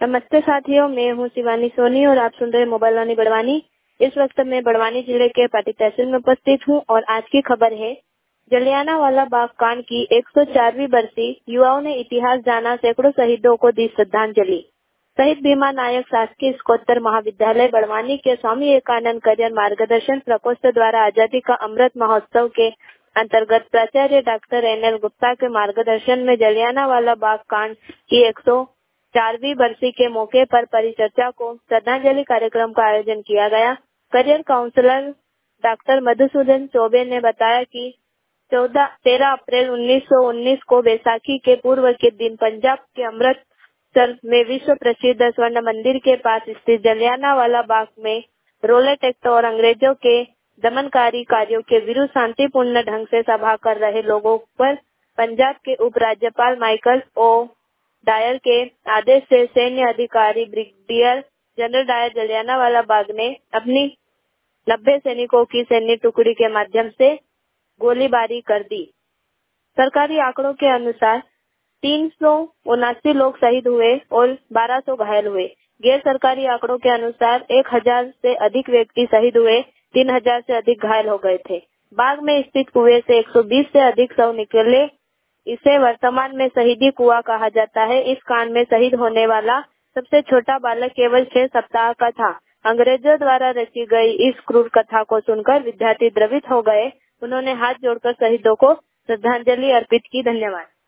नमस्ते साथियों, मैं हूँ शिवानी सोनी और आप सुन रहे मोबाइल वाणी बड़वानी। इस वक्त मैं बड़वानी जिले के पाटी तहसील में उपस्थित हूँ और आज की खबर है जलियांवाला बाग कांड की 104वीं बरसी। युवाओं ने इतिहास जाना, सैकड़ों शहीदों को दी श्रद्धांजलि। शहीद भीमा नायक शासकीय स्कोत्तर महाविद्यालय बड़वानी के स्वामी विवेकानंद करियर मार्गदर्शन प्रकोष्ठ द्वारा आजादी का अमृत महोत्सव के अंतर्गत प्राचार्य डॉक्टर NL गुप्ता के मार्गदर्शन में जलियांवाला बाग कांड की 104वीं बरसी के मौके पर परिचर्चा को श्रद्धांजलि कार्यक्रम का आयोजन किया गया। Career counsellor doctor Madhusudan Choubey ने बताया कि 13 अप्रैल 1919 को बैसाखी के पूर्व के दिन पंजाब के अमृतसर में विश्व प्रसिद्ध स्वर्ण मंदिर के पास स्थित जलियांवाला बाग में रॉलेट एक्ट और अंग्रेजों के दमनकारी कार्यों के विरुद्ध शांतिपूर्ण ढंग से सभा कर रहे लोगों पर पंजाब के उपराज्यपाल माइकल ओ डायर के आदेश से सैन्य अधिकारी brigadier general Dyer Jallianwala Bagh ने अपनी 90 सैनिकों की सैन्य टुकड़ी के माध्यम से गोलीबारी कर दी। सरकारी आंकड़ों के अनुसार 379 लोग शहीद हुए और 1200 घायल हुए। गैर सरकारी आंकड़ों के अनुसार 1000 से अधिक व्यक्ति शहीद हुए, 3000 से अधिक घायल हो गए थे। बाग में स्थित कुएं से 120 से अधिक शव निकले। इसे वर्तमान में शहीदी कुआं कहा जाता है। इस कांड में शहीद होने वाला सबसे छोटा बालक केवल 6 सप्ताह का था। अंग्रेजों द्वारा रची गई इस क्रूर कथा को सुनकर विद्यार्थी द्रवित हो गए। उन्होंने हाथ जोड़कर शहीदों को श्रद्धांजलि अर्पित की। धन्यवाद।